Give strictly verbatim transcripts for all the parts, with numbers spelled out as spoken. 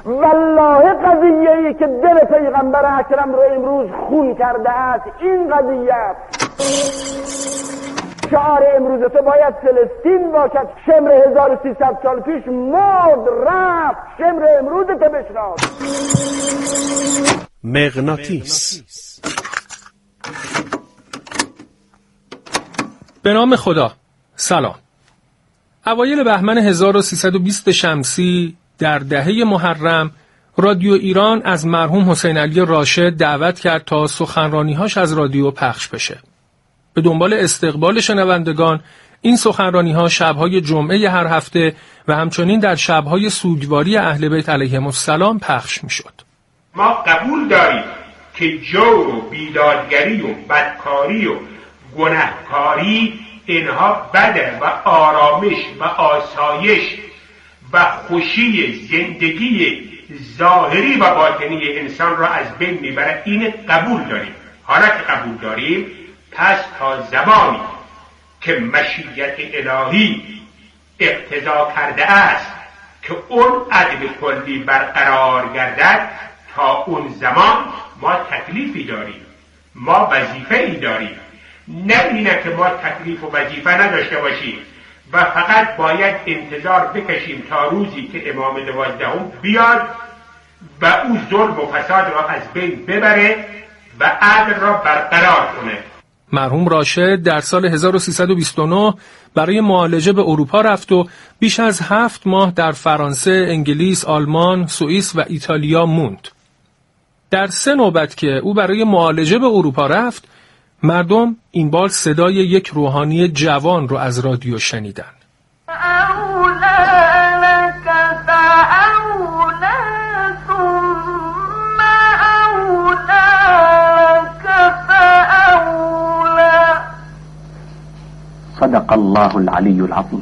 والله قضیه‌ای که دل پیغمبر اکرم رو امروز خون کرده است این قضیه است. شعار امروز تو باید فلسطین باشد. شمر هزار و سیصد سال پیش مرد رفت، شمر امروز تو بشناس. مغناطیس. به نام خدا. سلام. اوایل بهمن هزار و سیصد و بیست شمسی در دهه محرم رادیو ایران از مرحوم حسین علی راشد دعوت کرد تا سخنرانی‌هاش از رادیو پخش بشه. به دنبال استقبال شنوندگان این سخنرانی‌ها شب‌های جمعه هر هفته و همچنین در شب‌های سوگواری اهل بیت علیهم السلام پخش می‌شد. ما قبول داریم که جور و بیدادگری و بدکاری و گناهکاری اینها بده و آرامش و آسایش و خوشی زندگی ظاهری و باطنی انسان را از بین میبره. این قبول داریم. حالا که قبول داریم پس تا زمانی که مشیت الهی اقتضا کرده است که اون عدل کلی برقرار گردد، تا اون زمان ما تکلیفی داریم، ما وظیفه‌ای داریم. نه اینه که ما تکلیف و وظیفه نداشته باشیم و فقط باید انتظار بکشیم تا روزی که امام دوازدهم بیاد و او ظلم و فساد را از بین ببره و عدل را برقرار کنه. مرحوم راشد در سال هزار و سیصد و بیست و نه برای معالجه به اروپا رفت و بیش از هفت ماه در فرانسه، انگلیس، آلمان، سوئیس و ایتالیا موند. در سه نوبت که او برای معالجه به اروپا رفت، مردم این بار صدای یک روحانی جوان رو از رادیو شنیدن. صدق الله العلی العظیم.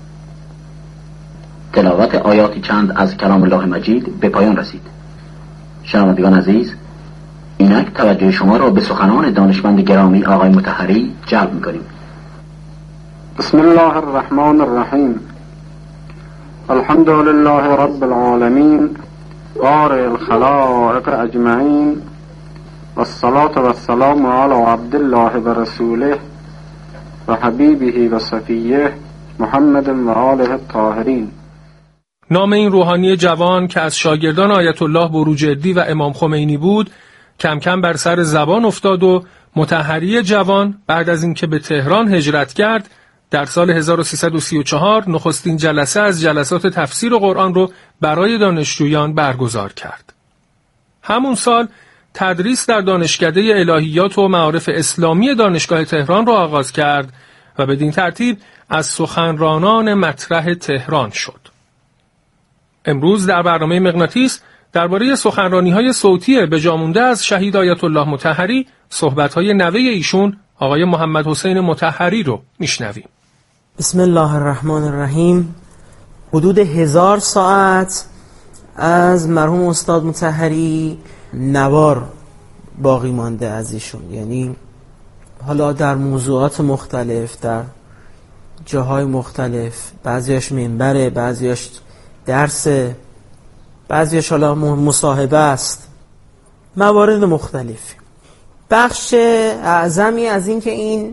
تلاوت آیاتی چند از کلام الله مجید به پایان رسید. شنوندگان عزیز، اینک توجه شما را به سخنان دانشمند گرامی آقای مطهری جلب می‌کنیم. بسم الله الرحمن الرحیم. الحمد لله رب العالمین بارئ الخلائق اجمعین والصلاة والسلام علی عبد الله و رسوله و حبیبه و صفیه محمد و آله الطاهرین. نام این روحانی جوان که از شاگردان آیت الله بروجردی و امام خمینی بود کم کم بر سر زبان افتاد و مطهری جوان بعد از اینکه به تهران هجرت کرد در سال هزار و سیصد و سی و چهار نخستین جلسه از جلسات تفسیر قرآن رو برای دانشجویان برگزار کرد. همون سال تدریس در دانشکده الهیات و معارف اسلامی دانشگاه تهران را آغاز کرد و بدین ترتیب از سخنرانان مطرح تهران شد. امروز در برنامه مغناطیس درباره سخنرانی‌های صوتی به جا مونده از شهید آیت الله مطهری صحبت‌های نوه ایشون آقای محمد حسین مطهری رو میشنویم. بسم الله الرحمن الرحیم. حدود هزار ساعت از مرحوم استاد مطهری نوار باقی مانده از ایشون، یعنی حالا در موضوعات مختلف در جاهای مختلف، بعضیاش منبره، بعضیاش درس، بعضیش حالا مصاحبه است، موارد مختلفی. بخش اعظمی از این که این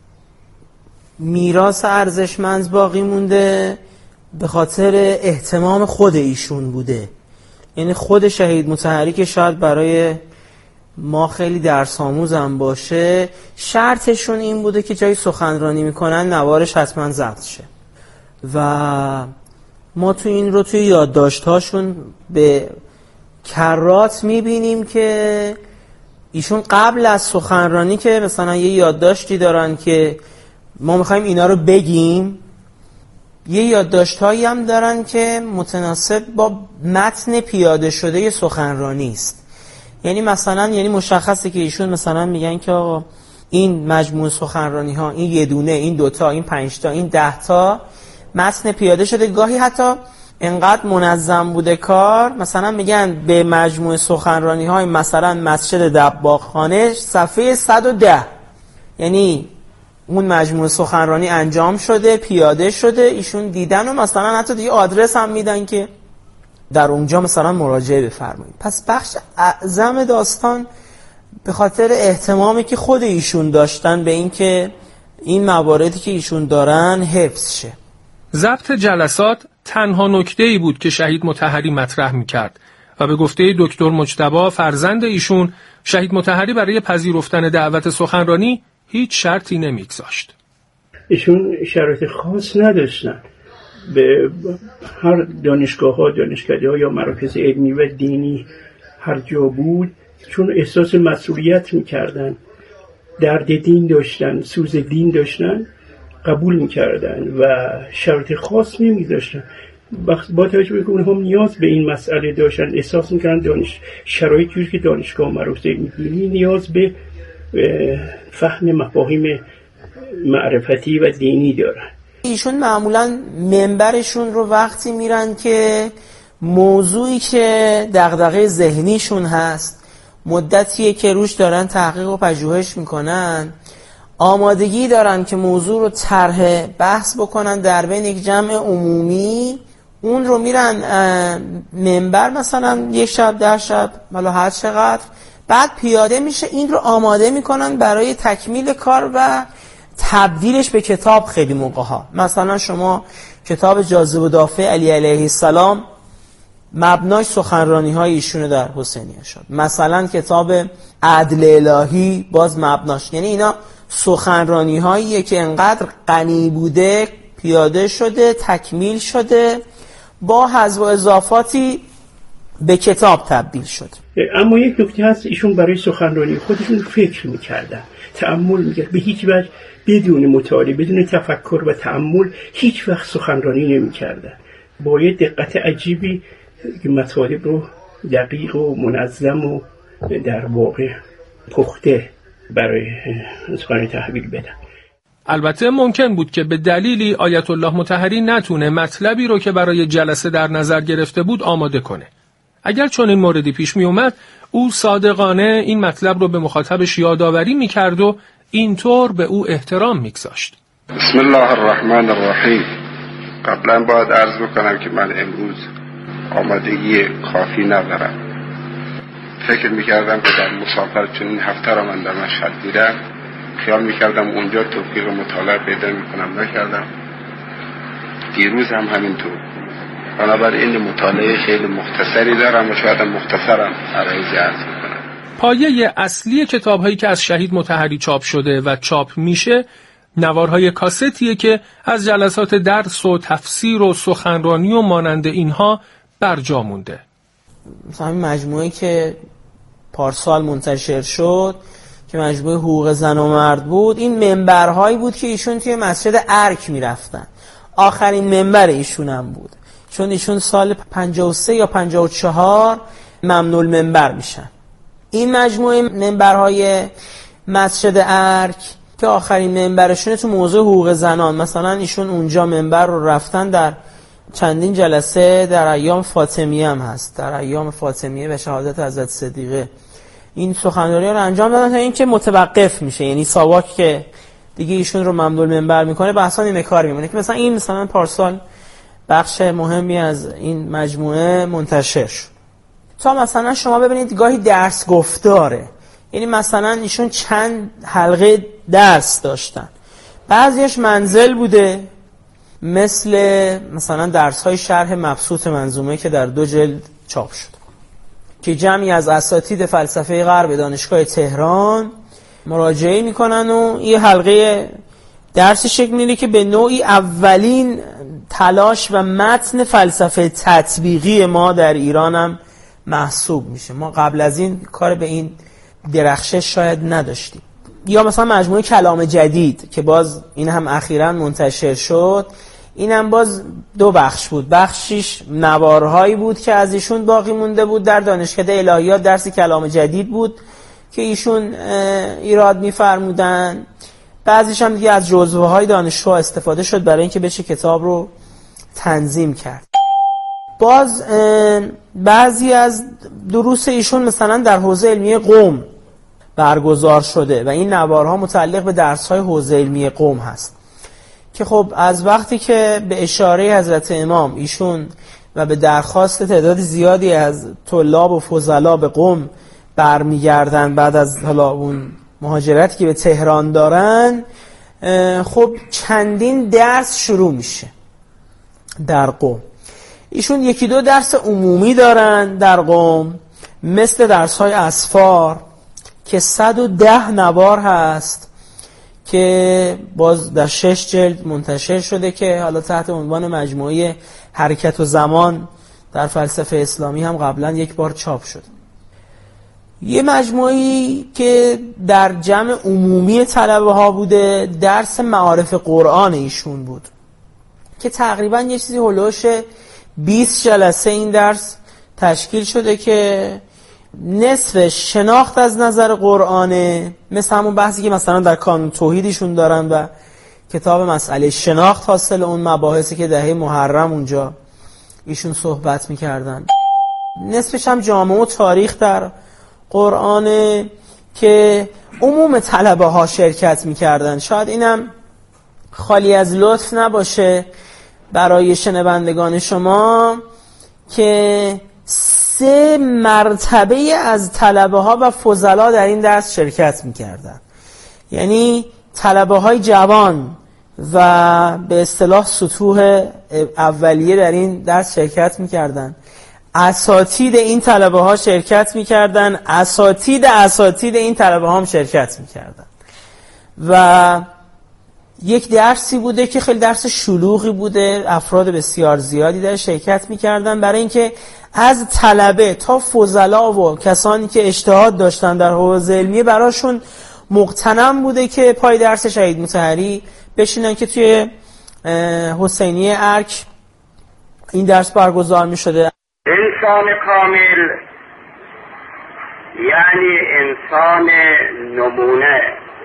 میراث ارزشمند باقی مونده به خاطر اهتمام خود ایشون بوده. یعنی خود شهید مطهری که شاید برای ما خیلی درس آموزم باشه، شرطشون این بوده که جایی سخنرانی میکنن نوارش حتما ضبط شه و ما تو این رو توی یادداشت‌هاشون به کرات میبینیم که ایشون قبل از سخنرانی که مثلا یه یادداشتی دارن که ما میخوایم اینا رو بگیم، یه یادداشت‌هایی هم دارن که متناسب با متن پیاده شده یه سخنرانی است. یعنی مثلا یعنی مشخصه که ایشون مثلا میگن که آقا این مجموع سخنرانی‌ها، این یه دونه، این دوتا، این پنج تا، این ده تا متن پیاده شده. گاهی حتی انقدر منظم بوده کار، مثلا میگن به مجموع سخنرانی های مثلا مسجد دباغخانه صفحه صد و ده، یعنی اون مجموع سخنرانی انجام شده، پیاده شده، ایشون دیدن و مثلا حتی دیگه آدرس هم میدن که در اونجا مثلا مراجعه بفرمایید. پس بخش اعظم داستان به خاطر اهتمامی که خود ایشون داشتن به این که این مواردی که ایشون دارن حفظ شه. ضبط جلسات تنها نکته‌ای بود که شهید مطهری مطرح می‌کرد و به گفته دکتر مجتبی فرزند ایشون، شهید مطهری برای پذیرفتن دعوت سخنرانی هیچ شرطی نمی‌گذاشت. ایشون شرایط خاص نداشتن. به هر دانشگاه‌ها، دانشکده‌ها یا مراکز علمی و دینی هر جا بود، چون احساس مسئولیت می‌کردن، درد دین داشتن، سوز دین داشتن، قبول می‌کردن و شرایط خاص نمی‌گذاشتن. با توجه به اینکه هم نیاز به این مسئله داشتن، احساس می‌کردن دانش شرایط جوری که دانشگاه مراکز دینی نیاز به فهم مفاهیم معرفتی و دینی دارن. ایشون معمولا منبرشون رو وقتی میرن که موضوعی که دغدغه ذهنیشون هست، مدتیه که روش دارن تحقیق و پژوهش میکنن، آمادگی دارن که موضوع رو طرح بحث بکنن در بین یک جمع عمومی، اون رو میرن منبر مثلا یک شب ده شب حالا هر چقدر، بعد پیاده میشه این رو آماده میکنن برای تکمیل کار و تبدیلش به کتاب. خیلی موقع ها مثلا شما کتاب جاذب و دافع علی علیه السلام مبناش سخنرانی های ایشونه در حسینیه شد، مثلا کتاب عدل الهی باز مبناش، یعنی اینا سخنرانی هاییه که انقدر غنی بوده پیاده شده تکمیل شده با حذف و اضافاتی به کتاب تبدیل شد. اما یک نکته هست، ایشون برای سخنرانی خودشون فکر میکردن، تأمل میکرد، به هیچ وجه بدون مطالعه بدون تفکر و تأمل هیچ وقت سخنرانی نمیکردن. با یه دقت عجیبی که مطالب رو دقیق و منظم و در واقع پخته برای سخنرانی تحویل بدن. البته ممکن بود که به دلیلی آیت الله مطهری نتونه مطلبی رو که برای جلسه در نظر گرفته بود آماده کنه. اگر چون این موردی پیش می اومد، او صادقانه این مطلب رو به مخاطبش یادآوری میکرد و اینطور به او احترام میگذاشت. بسم الله الرحمن الرحیم. قبلا باید عرض بکنم که من امروز آمادگی کافی ندارم. فکر میکردم که در مسافرت چون این هفته را من در مشهد بودم، خیال میکردم اونجا توفیق مطالعه پیدا میکنم، نکردم. دیروز هم همینطور. بنابراین مطالعه خیلی مختصری دارم و شاید مختصرم عرضی عرض میکنم. پایه اصلی کتاب‌هایی که از شهید مطهری چاپ شده و چاپ میشه نوارهای کاستیه که از جلسات درس و تفسیر و سخنرانی و مانند اینها برجا مونده. مثلا این مجموعه که پارسال منتشر شد که مجموعه حقوق زن و مرد بود، این منبرهایی بود که ایشون توی مسجد ارک میرفتن. آخرین منبر ایشون هم بود، چون ایشون سال پنجاه و سه یا پنجاه و چهار ممنوع المنبر میشن. این مجموعه منبرهای مسجد ارک که آخرین منبرشونه تو موضوع حقوق زنان، مثلا ایشون اونجا منبر رو رفتن در چندین جلسه در ایام فاطمیه هم هست، در ایام فاطمیه و شهادت حضرت صدیقه این سخنرانی رو انجام دادن تا اینکه متوقف میشه، یعنی ساواک که دیگه ایشون رو ممنوع المنبر میکنه بحثا اینه کار میمونه که مثلا این مثلا پارسال بخش مهمی از این مجموعه منتشر شد. تا مثلا شما ببینید گاهی درس گفتاره، یعنی مثلا ایشون چند حلقه درس داشتن، بعضیش منزل بوده مثل مثلا درس های شرح مبسوط منظومه که در دو جلد چاپ شد که جمعی از اساتید فلسفه غرب دانشگاه تهران مراجعه میکنن و یه حلقه درسی شکل میگیره که به نوعی اولین تلاش و متن فلسفه تطبیقی ما در ایران هم محسوب میشه. ما قبل از این کار به این درخشش شاید نداشتیم. یا مثلا مجموعه کلام جدید که باز این هم اخیراً منتشر شد، این هم باز دو بخش بود، بخشیش نوارهایی بود که از ایشون باقی مونده بود در دانشکده الهیات، درس کلام جدید بود که ایشون ایراد می‌فرمودن، بعضیش هم دیگه از جزوه های دانشجوها استفاده شد برای اینکه بشه کتاب رو تنظیم کرد. باز بعضی از دروس ایشون مثلا در حوزه علمی قم برگزار شده و این نوارها متعلق به درس‌های حوزه علمی قم هست که خب از وقتی که به اشاره حضرت امام ایشون و به درخواست تعداد زیادی از طلاب و فضلا به قم برمیگردن بعد از حالا اون مهاجرتی که به تهران دارن، خب چندین درس شروع میشه در قم. ایشون یکی دو درس عمومی دارن در قم مثل درس های اسفار که صد و ده نوار هست که باز در شش جلد منتشر شده که حالا تحت عنوان مجموعه حرکت و زمان در فلسفه اسلامی هم قبلا یک بار چاپ شد. یه مجموعی که در جمع عمومی طلبه ها بوده درس معارف قرآن ایشون بود که تقریبا یه چیزی هلوش بیست جلسه این درس تشکیل شده که نصف شناخت از نظر قرآنه، مثل همون بحثی که مثلا در کانون توحیدشون دارن و کتاب مسئله شناخت حاصل اون مباحثی که دهه محرم اونجا ایشون صحبت میکردن. نصفش هم جامعه و تاریخ در قرآنه که عموم طلبه ها شرکت میکردن. شاید اینم خالی از لطف نباشه برای شنوندگان شما که سه مرتبه از طلبه ها و فضلا در این درس شرکت میکردن. یعنی طلبه های جوان و به اصطلاح سطوح اولیه در این درس شرکت میکردن، اساتید این طلبه ها شرکت میکردن، اساتید اساتید این طلبه ها هم شرکت میکردن و یک درسی بوده که خیلی درس شلوغی بوده، افراد بسیار زیادی در شرکت میکردن برای اینکه از طلبه تا فضلا و کسانی که اجتهاد داشتن در حوزه علمیه براشون مقتنم بوده که پای درس شهید مطهری بشینن که توی حسینیه ارک این درس برگزار میشده. انسان کامل یعنی انسان نمونه،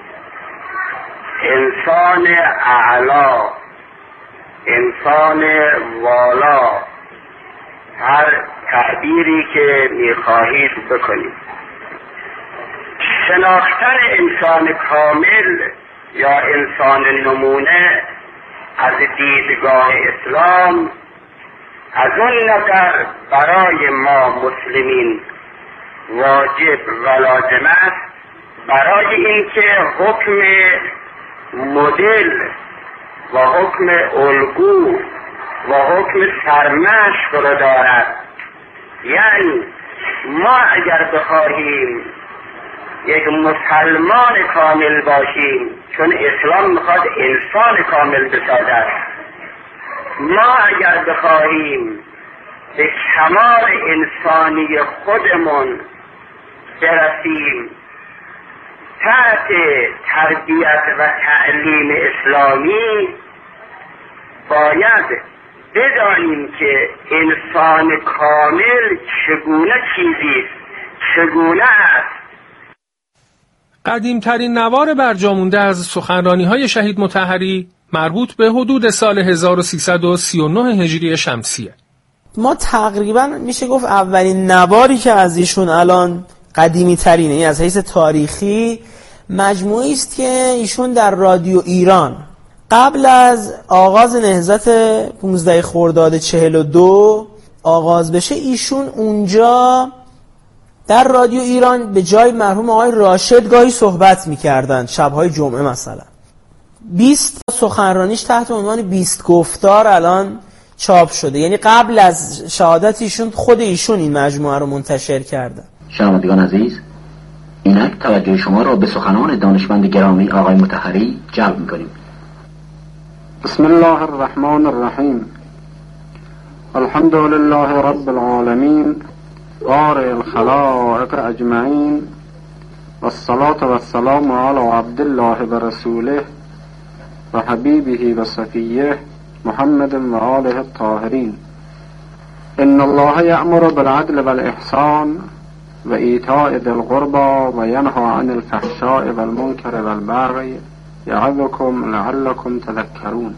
انسان اعلا، انسان والا، هر تعبیری که میخواهید بکنید. شناختن انسان کامل یا انسان نمونه از دیدگاه اسلام از اون نظر برای ما مسلمین واجب و لازم است برای اینکه حکم مدل و حکم الگو و حکم سرمشق رو دارد. یعنی ما اگر بخواهیم یک مسلمان کامل باشیم، چون اسلام میخواد انسان کامل بسازد، ما اگر بخواهیم به کمال انسانی خودمون برسیم تحت تربیت و تعلیم اسلامی، باید بدانیم که انسان کامل چگونه چیزی چگونه است. قدیمترین نوار برجامونده از سخنرانی‌های شهید مطهری مربوط به حدود سال هزار و سیصد و سی و نه هجری شمسیه. ما تقریبا میشه گفت اولین نواری که از ایشون الان قدیمی ترینه، یعنی از حیث تاریخی، مجموعی است که ایشون در رادیو ایران قبل از آغاز نهضت پانزده خرداد چهل و دو آغاز بشه، ایشون اونجا در رادیو ایران به جای مرحوم آقای راشد گاهی صحبت میکردن، شبهای جمعه مثلا. بیست سخنرانیش تحت عنوان بیست گفتار الان چاپ شده، یعنی قبل از شهادت ایشون خود ایشون این مجموعه رو منتشر کرده. شنوندگان عزیز، اینک توجه شما را به سخنان دانشمند گرامی آقای مطهری جلب می‌کنیم. بسم الله الرحمن الرحیم. الحمد لله رب العالمین بارئ الخلائق اجمعین والصلاة والسلام علی عبدالله و رسوله و حبیبه و صفیه محمد و آله الطاهرین. ان الله یأمر بالعدل والإحسان و ایتاء ذی القربى و ینهی عن الفحشاء والمنکر والبغی یعظکم لعلکم تذکرون.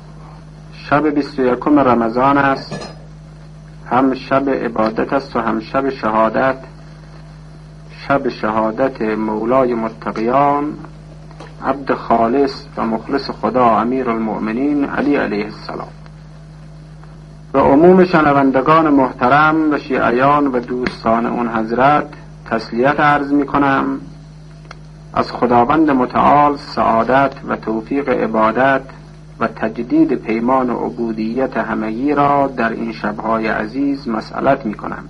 شب بیست و یکم رمضان است، هم شب عبادت است و هم شب شهادت، شب شهادت مولای متقیان عبد خالص و مخلص خدا امیر المؤمنین علی علیه السلام. و عموم شنوندگان محترم و شیعیان و دوستان اون حضرت تسلیت عرض می کنم. از خداوند متعال سعادت و توفیق عبادت و تجدید پیمان و عبودیت همگی را در این شبهای عزیز مسئلت می کنم.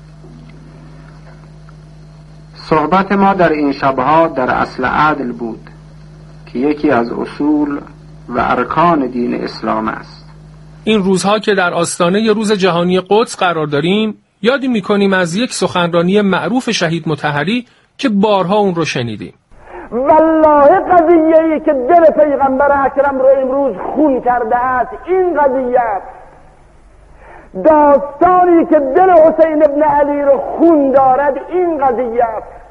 صحبت ما در این شبها در اصل عدل بود که یکی از اصول و ارکان دین اسلام است. این روزها که در آستانه روز جهانی قدس قرار داریم، یادی می‌کنیم از یک سخنرانی معروف شهید مطهری که بارها اون رو شنیدیم. والله قضیه‌ای که دل پیغمبر اکرم رو امروز خون کرده است این قضیه است. داستانی که دل حسین ابن علی رو خون دارد این قضیه است.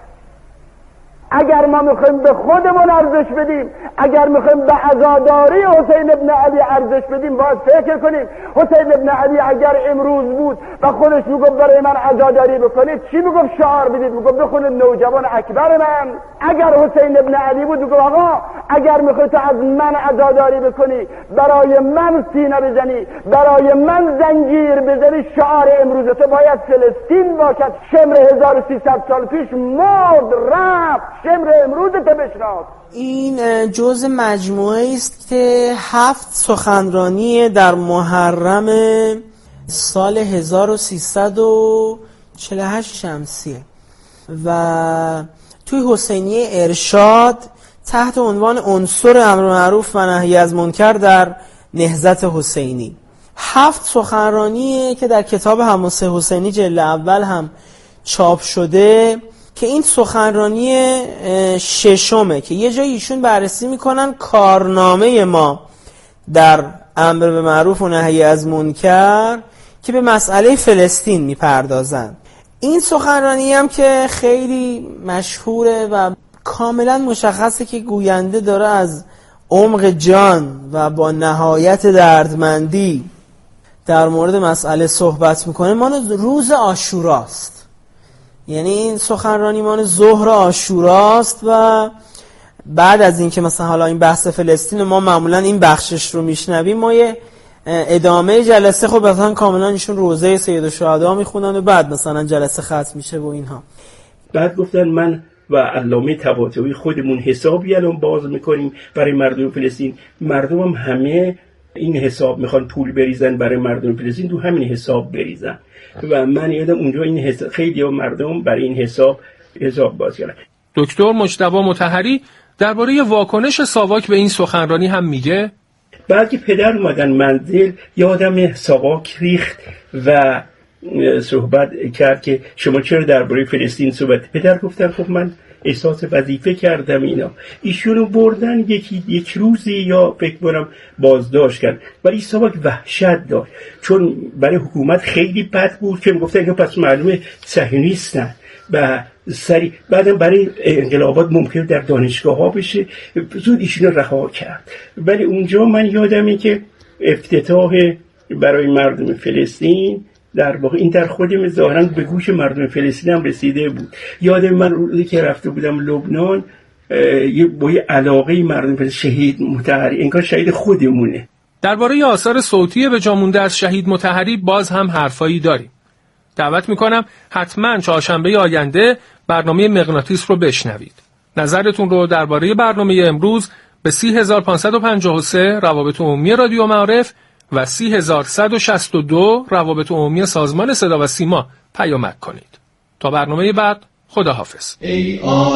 اگر ما میخوایم به خودمون ارزش بدیم، اگر میخوایم به عزاداری حسین ابن علی ارزش بدیم، باید فکر کنیم حسین ابن علی اگر امروز بود و خودش میگفت برای من عزاداری بکنید، چی میگفت؟ شعار بدید، میگفت بخونید نوجوان اکبر من. اگر حسین ابن علی بود میگفت آقا اگر میخوای تو از من عزاداری بکنی، برای من سینه بزنی، برای من زنجیر بزنی، شعار امروز تو باید فلسطین باشد. شمر هزار و سیصد سال پیش مرد رفت، شمر امروز تو بشناس. این جزء مجموعه است که هفت سخنرانی در محرم سال هزار و سیصد و چهل و هشت شمسیه و توی حسینیه ارشاد تحت عنوان عنصر امر معروف و نهی از منکر در نهضت حسینی. هفت سخنرانیه که در کتاب حماسه حسینی جلد اول هم چاپ شده که این سخنرانی ششمه که یه جایی ایشون بررسی میکنن کارنامه ما در امر به معروف و نهی از منکر که به مسئله فلسطین میپردازن. این سخنرانی هم که خیلی مشهوره و کاملا مشخصه که گوینده داره از عمق جان و با نهایت دردمندی در مورد مسئله صحبت میکنه. مال روز عاشوراست، یعنی این سخنرانی مال ظهر عاشوراست و بعد از این که مثلا حالا این بحث فلسطین ما معمولا این بخشش رو میشنویم، ما یه ادامه جلسه خب مثلا کاملا ایشون روزه سید الشهدا میخونن و بعد مثلا جلسه ختم میشه و اینها. بعد گفتن من و علامه طباطبایی خودمون حسابی الان باز میکنیم برای مردم فلسطین. مردم هم همه این حساب میخوان پول بریزن برای مردم فلسطین، تو همین حساب بریزن و من یادم اونجا این حساب خیلی مردم برای این حساب حساب باز کردن. دکتر مجتبی مطهری درباره واکنش ساواک به این سخنرانی هم میگه بعد که پدر اومدن منزل یادم ساواک ریخت و صحبت کرد که شما چرا درباره فلسطین صحبت؟ پدر گفتن خب من احساس وظیفه کردم اینا. ایشونو بردن یکی یک روزی یا فکر کنم بازداشت کرد، ولی ساواک وحشت داشت چون برای حکومت خیلی بد بود که گفتن که پس معلومه صهیونیستن و سری بعدم برای انقلابات ممکن در دانشگاه ها بشه، زود ایشونو رها کرد. ولی اونجا من یادمه که افتتاح برای مردم فلسطین در واقع این در خودم ظاهراً به گوش مردم فلسطین هم رسیده بود. یادم من روزی که رفته بودم لبنان یه با یه علاقه مردم فلسطین شهید مطهری انگار شهید خودمونه. درباره آثار صوتی به جا مونده از شهید مطهری باز هم حرفایی داریم. دعوت میکنم حتما چهارشنبه آینده برنامه مغناطیس رو بشنوید. نظرتون رو درباره برنامه امروز به سی هزار و پانصد و پنجاه و سه روابط عمومی رادیو معارف و سی هزار و صد و شصت و دو روابط عمومی سازمان صدا و سیما پیامک کنید. تا برنامه بعد، خداحافظ.